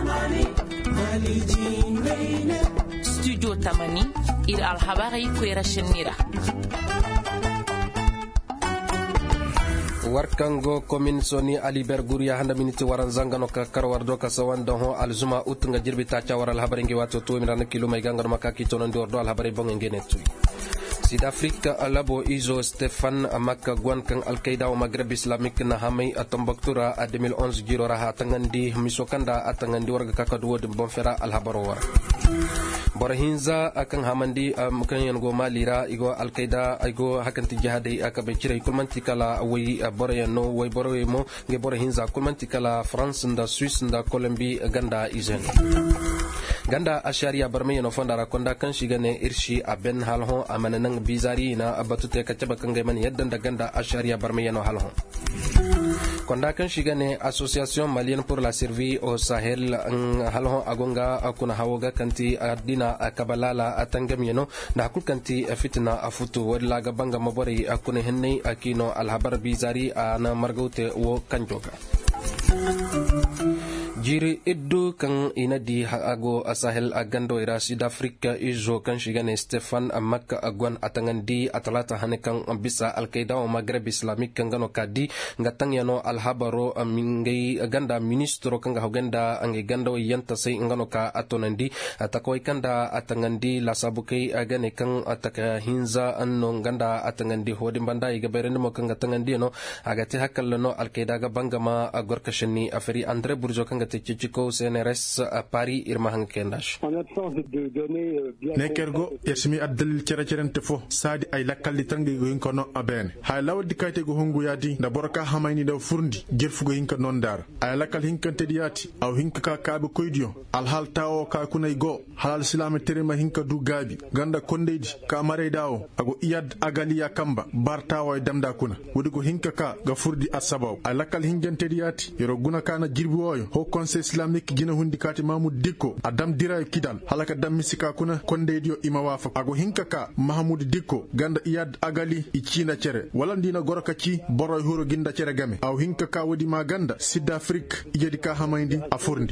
Studio Tamani ir alhabari kwera shenira. Warkango commune soni Ali Berguria handa miniti waran zangano ka karwardo ka sawanda ho alzuma utunga jirbi tacha waral habari ngi wato to mirana kilo mai gangano makaki tono ndordo al habari bonga ngenetu Sud-Afrique alabo izo Stefan Amaka Gwan kang Al-Qaeda wa Maghreb Islamic na hamay atombaktura a 2011 giro raha tangandi misokanda atangandi warga kakadwo de bonfera al-habarowar Borahinza akang hamandi kan yango malira igo Al-Qaeda igo hakanti jihadi akabechira kulmanti kala way borayano way boraymo nge borahinza kulmanti kala France nda Swiss nda Colombie ganda izen Ganda asharia barmayano fondara konda kan shigane irshi a ben halho amananang bizari na abatute kacaba kangeman yaddan da ganda asharia barmayano halho konda kan shigane Association Malienne pour la Survie au Sahel halho agonga akuna hawoga kanti adina akabalala atangamyano na hakul kanti fitna afutu wala gabanga mabori akune henne akino alhabar bizari ana margote wo kanjoga Jiri iddu kan inadi ago asahel agando ira Sud-Afrique izo kan shigane Stefan Amaka Agwan atangandi atalata hanekan bisa Al-Qaeda wa Maghreb Islamic kan gano kadi ngatang yano alhabaro mingai ganda ministro kan ganda angi gando yanta sai ngano ka atonandi atakoi kanda atangandi lasabukai agane kan ataka hinza anno ganda atangandi hodin banda igabere mo kan gatangandi no agati hakalno Al-Qaeda ga bangama agorkashni aferi Andre Burjo kan Chico CNRS à Paris Irmahan Kendash. En absence de données bien Nekergo yasmi addal cerente fo sadi ay lakalli tangi go hinkono aben hay lawdi kayte go hongu yadi da borka hamayni da furndi jerfugo hinka non dar ay lakal hinkante diati aw hinka ka kaabe koydiyo al hal tawo ka kunay go halal silame terema hinka du gabi ganda kondeydi ka mare dawo ago iyad agali ya kamba bartawo e damda kuna wodi go hinka ka ga furdi asabaw ay lakal hinkante diati yoro guna kana jirbi woyo ho conseil islamique gina hundi kati Mahmoud Dikko adam dira kidal halaka dam misika kuna kondeydi ima wafa ago hinka ka Mahmoud Dikko ganda iyad agali ichina cere wala ndina goraka ci boroy huro ginda cere game aw hinka ka wodi maganda Sud-Afrique ijedi ka hamayndi afurndi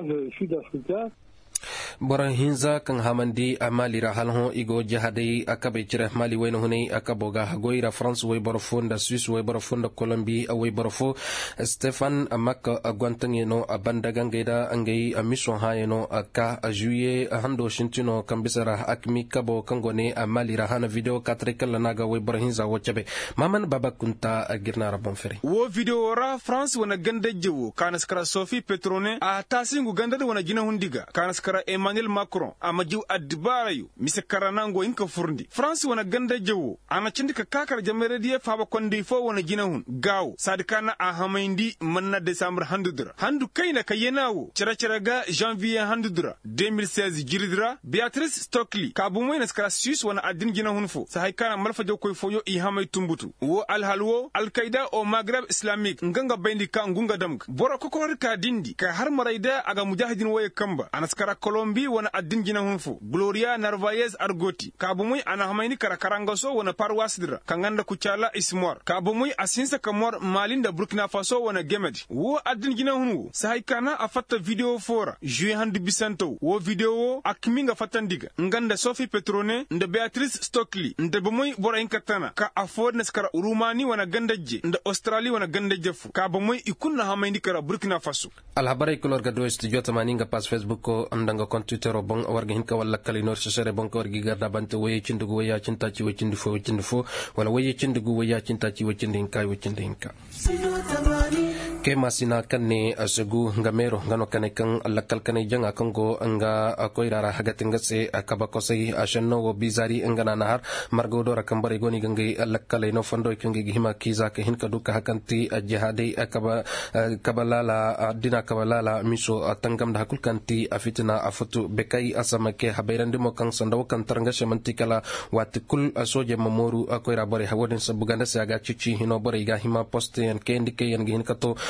Bora hinza kan hamandi amalira halho igo jahadai akabe cire mali wayno hunay akaboga goira France way borofonda Swiss way borofonda Colombie way borofo Stefan Amaka agwantangeno abanda gangeda angay mission hayeno aka juillet hando shintino kambisara akmi kabo kangone amalira hana video katrikal naga way bora hinza wochabe maman baba kunta girna rabon fere wo video ra France wana ganda jewo kanaskara Sophie Petrone a tasingu ganda wana jina hundiga kanaskara Emmanuel Macron amajiw adbarayu misekara nango inka furndi France wana ganda jewo ana cindika kakar jamere die faba kondi fo wana jina hun gaw sadikana a hamaindi manna December handudra handu kayna kayenawo cira ga janvier handudra 2016 jiridra Beatrice Stockley kabumoy naskara Suisse wana adin jina hun fo sahaykana malfa jokoy foyo i hamay tumbutu wo alhalwo Al-Qaeda o Maghreb Islamique nganga bayndi ka ngunga damg boro kokor ka dindi ka har marayda aga mujahidin waye kamba anaskara Colombie wana adin jina hunfu Gloria Narvaez Argoti kabumui ana hamaini karakarangaso wana parwasidra kanganda kuchala ismor kabumui asinsa kamor malinda Burkina Faso wana gemedi wo adin jina hunwu sahaykana afatta video fora juin handi bisanto wo video akminga fatandiga nganda Sophie Petrone nda Beatrice Stockley nda bumui bora inkatana ka afford naskara Rumani wana gandaje nda Australia wana gandaje fu kabumui ikunna hamaini kara Burkina Faso alhabari kulor gado studio tamaninga pas Facebook ko andanga kon Twitter bon warga hinka wala kali nor sere bon ko wargi garda bante waye cindugo waya cinta ci wacindi fo wala waye cindugo waya cinta ci wacindi hinka ke masina kanne asegu ngamero ngano kane kan lakal kane janga kango anga akoirara hagatinga se akaba kosai ashanno wo bizari ngana nahar margo dora kambari goni gangai lakkale no fondo kangi hima kiza ke hinka duka hakanti jihadi akaba kabalala dina kabalala miso atangam da hakul kanti afitina afutu bekai asama ke habairande mo kan sandaw kan taranga shemantikala watikul asoje mamoru akoira bari hawodin sabuganda se aga cici hino bari ga hima poste en kendi ke yan hinka to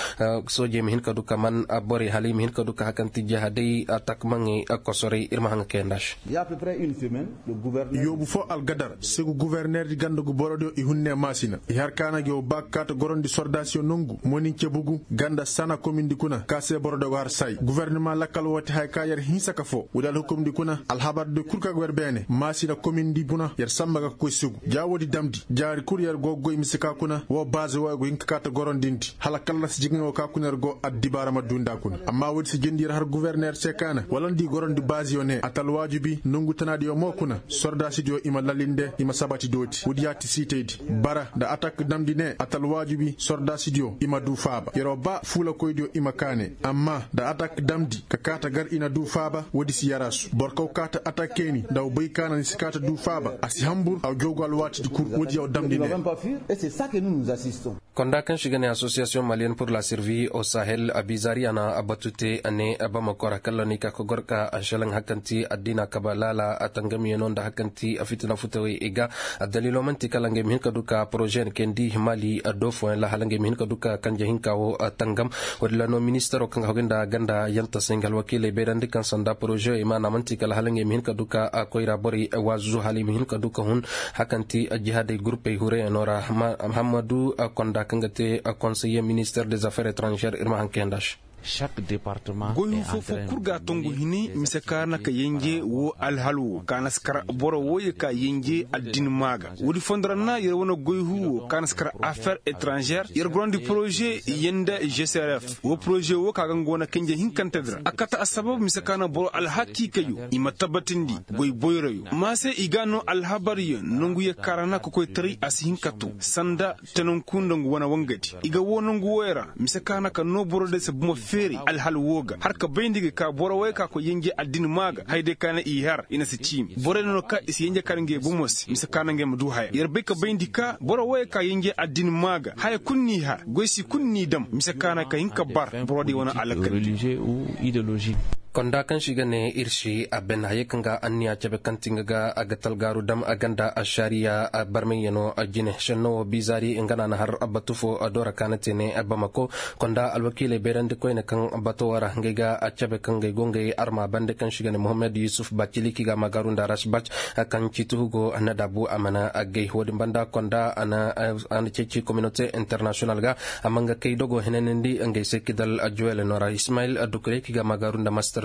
soje mi hin ka duka man bori hali mi hin ka duka hakanti jihadai atak mangi kosore irma hanga kendash il y a à peu près une semaine le gouverneur yobu fo al gadar segu gouverneur di gandugo borodo i hunne masina i harkana go bakkat gorondi sordation nongu moni cebugu ganda sana commune di kuna kase borodo har say gouvernement lakal wati hay ka yar hinsaka fo wudal hukum di kuna al habar de kurka gwerbene masina commune di buna yar sammaga ko sugu jawodi damdi jaari courrier go imisika kuna wo base wo go hinkata gorondinti halakalla si jigno ka kuner go addibara madunda kuna amma wodi si jendir har gouverneur sekana walandi gorondi base yo ne atal wajibi nongu tanadi yo mo kuna sorda sidio ima lalinde ima sabati doti wudiyati sitedi bara da attaque damdi ne atal wajibi sorda sidio ima du faba yero ba fula koydio ima kane amma da attaque damdi ka kata gar ina du faba wodi si yarasu borko kata attaqueni daw bay kana ni sikata du faba asi hambur aw jogal wati di kur wodi yaw damdi ne et c'est ça que nous assistons. Konda kan shiga ne association malienne pour la survie au Sahel abizari ana abatute ane abama kora kallani ka kogorka ashalang hakanti adina kabalala atangami yonda hakanti afitina futawe ega adalilo manti kalange min kaduka projet kendi mali adofo la halange min kaduka kanje hinkawo tangam wadlano ministero kanga hogenda ganda yanta singal wakile berandi kan sanda projet imana manti kala halange min kaduka koira bori wazu hali min kaduka hun hakanti jihad groupe hure nora Hamadou Konda kangate conseiller ministère des affaires étrangères Irma Hankendash. Chaque département goyu fofo kurga tongu hini misekana ka yenje wo alhalu kanaskara boro woye ka yenje adin maga wodi fondrana yer wono goyu kanaskara affaires étrangères yer grandi projet yenda GCRF wo projet wo kaga ngona kenje hinkantedra akata asbab misekana boro alhaki kayu imatabatindi goy boyrayu mase igano alhabari nongu ye karana ko koy tri asihinkatu sanda tenon kundongu wana wangati iga wonongu wera misekana ka no boro de se feri alhal woga har ka bayndige ka boro way ka ko yenge addin maga hayde kana ihar ina se chim boro no ka isi yenge karange bumos misa kana ngem du haya yerbe ka bayndika boro way ka yenge addin maga hay kunni ha goysi kunni dam misa kana ka hinka bar boro di wona alaka religieux ou idéologique. Konda kan shiga ne irshi aben hayekanga anniya chabe kantinga agatal garu dam aganda ashariya barmeyano ajine shanno bizari ngana na har abatufo adora kanatene abamako konda alwakile berande koyne kan abatowara ngega chabe kangay gongay arma bande kan shiga ne Mohamed Yusuf Bachili kiga magarunda rashbach kan chitugo anadabu amana agay wodi banda konda ana chechi communauté international ga amanga kay dogo henenendi ngay sekidal ajuele nora Ismail adukure kiga magarunda master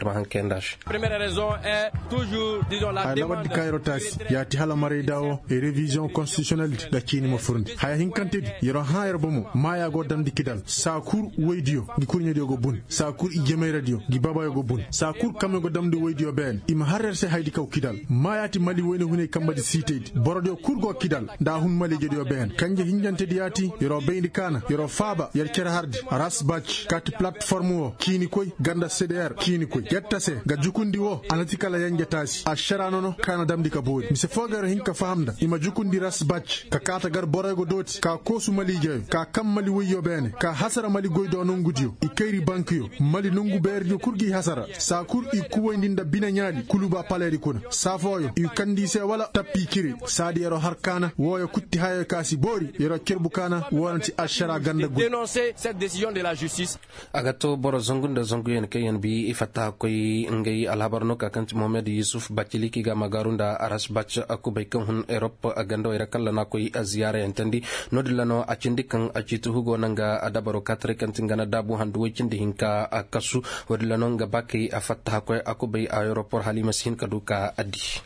Première raison est toujours, disons, la demande de yati hala mare dawo e révision constitutionnelle da kini mo furndi haya hinkante yero hayr bomo maya go damdi kidal sakur weydiyo gi kurnye go bun sakur i jeme radio gi baba go bun sakur kam go damdi weydiyo ben im harer se haydi kaw kidal mayati mali woni hune kambadi sitedi borodo kurgo kidal da hun mali jedio ben kanje hinjante yati yero beyndi kana yero faba yer cer hardi ras batch kat plateforme o kini koy ganda CDR kini koy yettase ga jukundi wo anati kala yangetasi asharano no kana damdi ka boodi mise fogaro hinka famda ima jukundi ras batch ka kata gar borego doti ka kosu mali jeyo ka kam mali woyo bene ka hasara mali goydo non gudiyo i kayri bankiyo mali nungu berjo kurgi hasara sa kur i kuwoydinda bina nyaadi kuluba paleri kuna safoyo i kandi se wala tappi kiri sadi yero harkana woyo kutti hayo kasi bori yero kirbu kana wonati ashara ganda gu dénoncer cette décision de la justice agato boro zongunda zonguyen kayen bi ifata koy ngay alhabarno ka kanti Mohamed Yusuf Bachili kiga magarunda aras bach akubay kan hun Europe agando ira kala na koy aziyara entandi nodilano acindi kan acitu hugo nanga adabaro katre kantingana dabu handu wicindi hinka akasu wadilano nga baki afata koy akubay aeroport halimasin kaduka adi.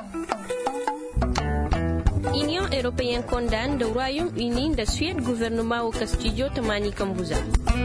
Union européenne condamne le Royaume-Uni de Suède gouvernement au Castillo Tamani Kambuza.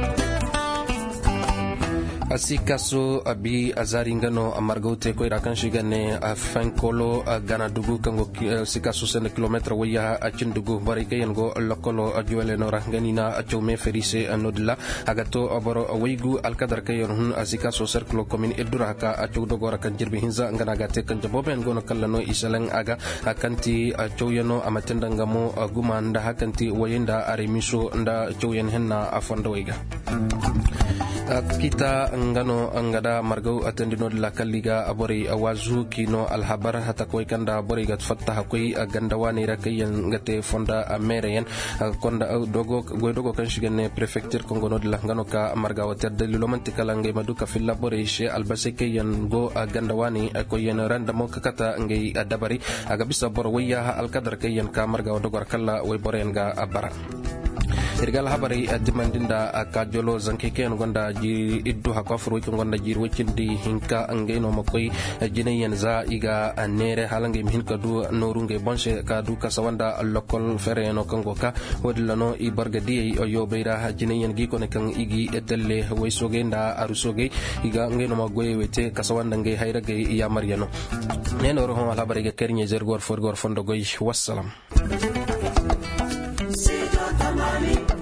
Asikaso abi azaringano amargote ko irakan shigane fankolo gana dugu kango sikaso sen kilometer waya achindugu barikayen go lokolo ajuele no ranganina achome ferise anodla agato aboro waygu alkadar kayon hun asikaso circle commune eduraka achugdo rakan jirbi hinza ngana gate kan jaboben gono kallano isalang aga akanti achoyeno amatenda ngamo gumanda hakanti wayenda arimiso nda choyen henna afanda wayga kita ngano angada margau atendino de la kaliga abori awazu kino alhabar hata koy kanda bori gat fatta koy gandawani rakayen ngate fonda amerien konda dogo kan shigene prefecture kongono de la ngano ka margau terde lilomanti kalange maduka filla bori she albaseke yan go gandawani koyen randa mo kakata ngai dabari aga bisa borwiya alkadar kayen ka margau dogor kala way boren ga abara irgal habari dimandinda ka jolo zankeke gonda ji iddu ha kafru ko gonda ji wacindi hinka angeno makoy jinayen za iga nere halange hinka du norunge bonche ka du ka sawanda lokol fereno kango ka wodlano i bargadi yo beira jinayen gi ko ne kan igi edelle way sogenda arusoge iga ngeno magoy wete ka sawanda nge hayrage ya maryano neno ro habari ga kernye zergor forgor fondo goy wassalam.